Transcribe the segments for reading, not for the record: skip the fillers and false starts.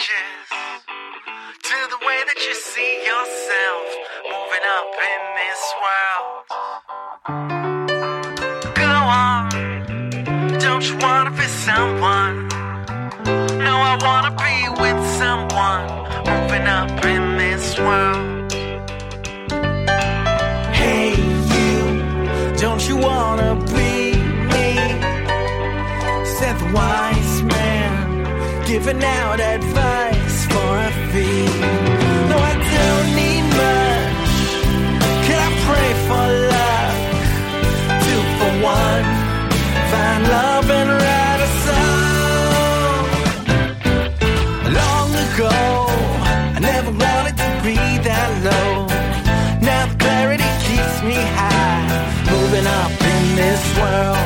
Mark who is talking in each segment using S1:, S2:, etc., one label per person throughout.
S1: changes to the way that you see yourself moving up in this world. Go on, don't you wanna be someone? No, I wanna be with someone moving up in this world.
S2: Hey you, don't you wanna be me? Said the wise man, giving out advice for a fee. No, I don't need much. Can I pray for luck? 2 for 1, find love and write a song. Long ago, I never wanted to be that low. Now clarity keeps me high, moving up in this world.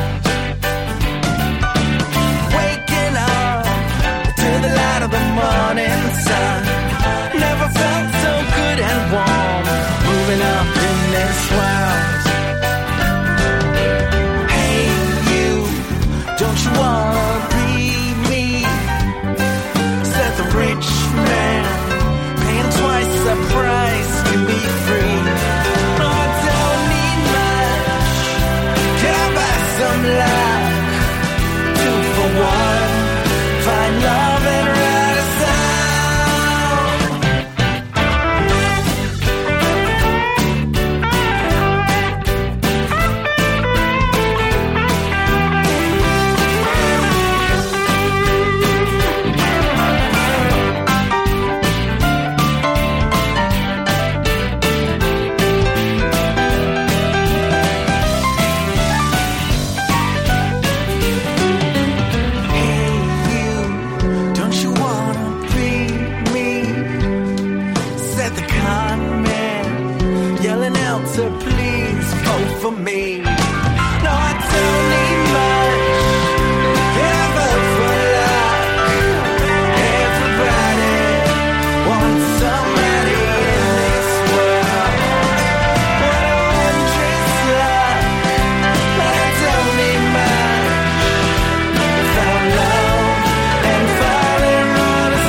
S2: Waking up to the light of the morning sun. Never felt so good and warm, moving up in this world. Hey you, don't you wanna be me? Said the rich man, paying twice the price to be free. No, I don't need much. Can I buy some luck? 2 for 1, find love and write a song. Hey you, don't you wanna be me? Said the con man, yelling out to please vote for me. No, I don't need much. Can I vote for luck? Everybody wants somebody in this world. What a wondrous luck. But I don't need much. Found love and falling on a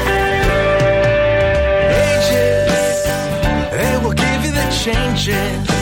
S2: ages, they will give you the changes